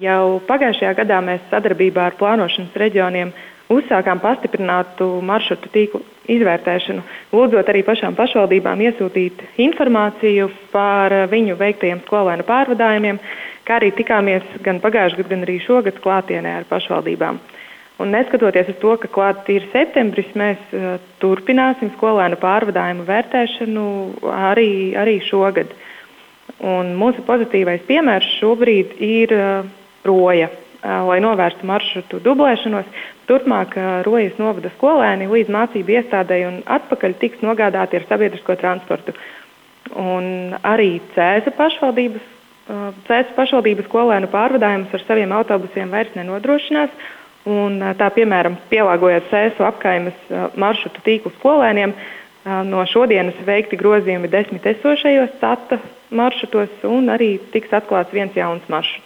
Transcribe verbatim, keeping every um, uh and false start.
Jau pagājušajā gadā mēs sadarbībā ar plānošanas reģioniem uzsākām pastiprinātu maršrutu tīklu izvērtēšanu, lūdzot arī pašām pašvaldībām iesūtīt informāciju par viņu veiktajiem skolēnu pārvadājumiem, kā arī tikāmies gan pagājušajā gadā, gan arī šogad klātienē ar pašvaldībām. Un neskatoties uz to, ka klāt ir septembris, mēs uh, turpināsim skolēnu pārvadājumu vērtēšanu arī, arī šogad. Un mūsu pozitīvais piemērs šobrīd ir uh, Roja, uh, lai novērstu maršrutu dublēšanos. Turpmāk uh, Rojas novada skolēni līdz mācību iestādei un atpakaļ tiks nogādāti ar sabiedrisko transportu. Un arī Cēsu pašvaldības, uh, Cēsu pašvaldības skolēnu pārvadājumus ar saviem autobusiem vairs nenodrošinās. Un, tā, piemēram, pielāgojot Cēsu apkaimes maršrutu tīklu skolēniem, no šodienas veikti grozījumi desmit esošajos C A T A maršrutos un arī tiks atklāts viens jauns maršruts.